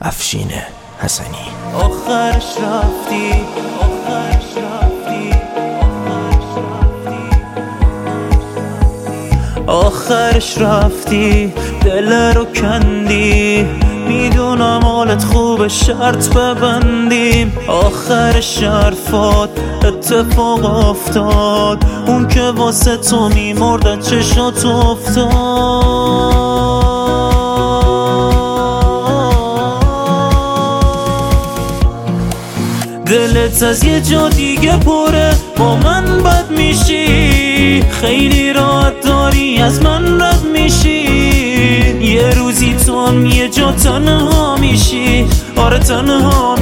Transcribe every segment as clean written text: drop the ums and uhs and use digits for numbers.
افشین حسنی. آخرش رفتی، آخرش رفتی، آخرش رفتی، دل رو کندی. میدونم حالت خوب، شرط ببندیم. آخر حرفات اتفاق افتاد، اون که واسه تو میمرد چشات افتاد. دلت از یه جا دیگه پره، با من بد میشی. خیلی راحت داری از من رد میشی. یه روزی تو هم یه جا تنها میشی، آره تنها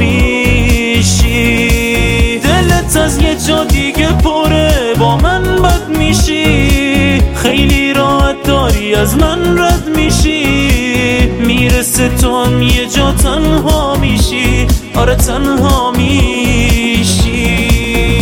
میشی. دلت از یه جا دیگه پره، با من بد میشی. خیلی راحت داری از من رد میشی. میرسه تو هم یه جا تنها میشی، آره تنها میشی.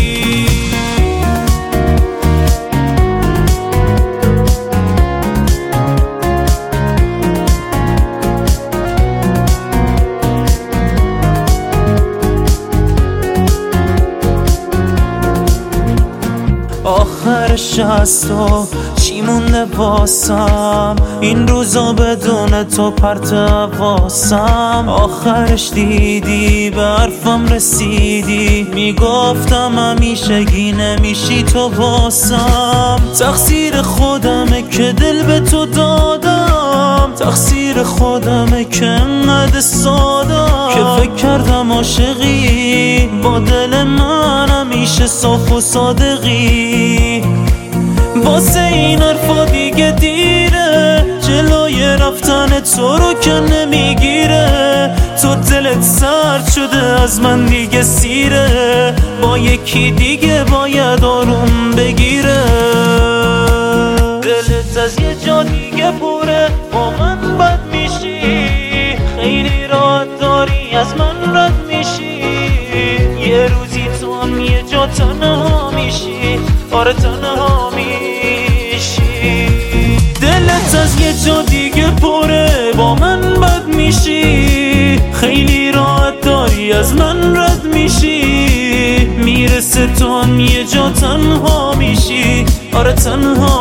آخرش از تو چی مونده واسم؟ این روزا بدون تو پرت واسم. آخرش دیدی به حرفم رسیدی، میگفتم همیشگی نمیشی تو واسم. تقصیر خودمه که دل به تو دادم، تقصیر خودمه که انقدر سادم. که فکر کردم عاشقی با دل من همیشه صاف و صادقی. واسه این حرفا دیگه دیره، جلوی رفتن تو رو که نمیگیره. تو دلت سرد شده از من دیگه سیره، با یکی دیگه باید آروم بگیره. دلت از یه جا دیگه پره، با من بد میشی. خیلی راحت داری از من رد میشی. یه روزی تو هم یه جا تنها میشی، آره تنها میشی. دلت از یه جا دیگه پره، با من بد میشی. خیلی راحت داری از من رد میشی. میرسه تو هم یه جا تنها میشی، آره تنها